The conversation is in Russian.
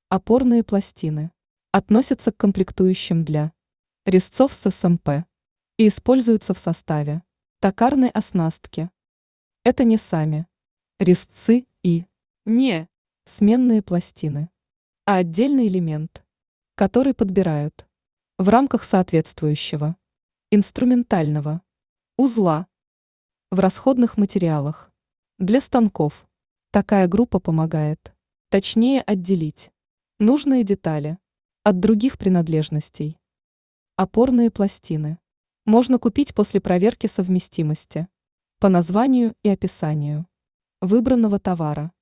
Опорные пластины относятся к комплектующим для резцов с СМП и используются в составе токарной оснастки. Это не сами резцы и не сменные пластины, а отдельный элемент, который подбирают в рамках соответствующего инструментального узла в расходных материалах. Для станков такая группа помогает точнее отделить нужные детали от других принадлежностей. Опорные пластины можно купить после проверки совместимости по названию и описанию выбранного товара.